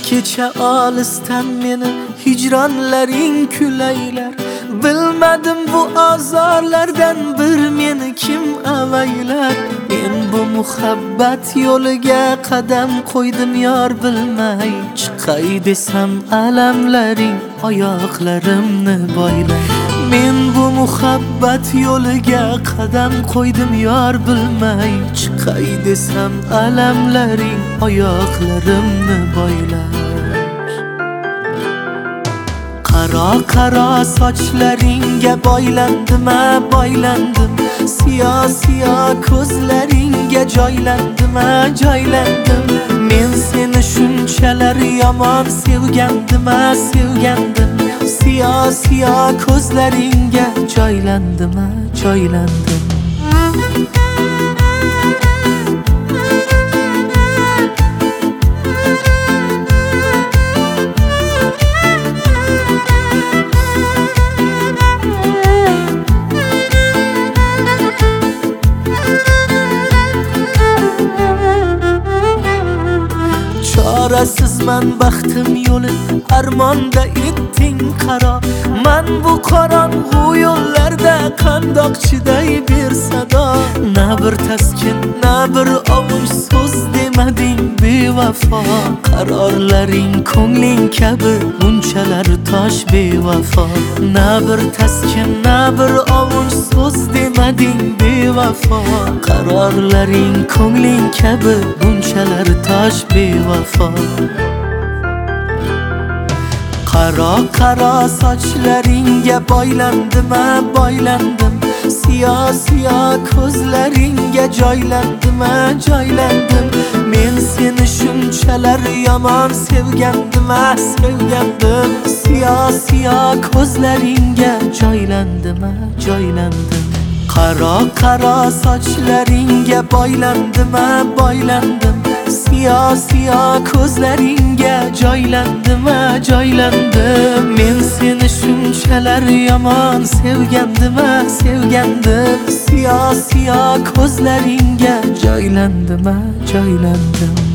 kecha olisdan meni hicranlaring kulaylar. Bilmadim bu azarlardan bir meni kim avaylar. Men bu muhabbat yo'liga qadam qo'ydim yor bilmay. Chiqay desam alamlaring oyoqlarimni boylar. Men bu muhabbat yo'liga qadam qo'ydim yor bilmay. Chiqay desam alamlaring oyoqlarimni boylar. Qaro qaro sochlaringga boylandim, boylandim. Siyo ko'zlaringga joylandim, joylandim. Men seni shunchalar yomon sevgandim, sevgandim. Siyo ko'zlaringga joylandim, joylandim. Çaresizman baxtim yo'li armonda etding qaro. Men bu qorong'u yo'llarda qandoq chiday bir sado. Na bir taskin, na bir ovush so'z demading bevafo. Qarorlaring ko'ngling kabi bunchalar tosh bevafo. Na bir taskin, na bir ovush so'z demading bevafo. Qarorlaring ko'ngling kabi bunchalar tosh bevafo. Qaro qaro sochlaringga boylandim, boylandim. Siyo ko'zlaringga joylandim, joylandim. Men seni shunchalar yomon sevgandim, sevgandim. Siyo ko'zlaringga joylandim, joylandim. Qaro qaro sochlaringga boylandim, boylandim. Siyo ko'zlaringga joylandim, joylandim. Men seni shunchalar yomon sevgandim, sevgandim. Siyo ko'zlaringga joylandim, joylandim.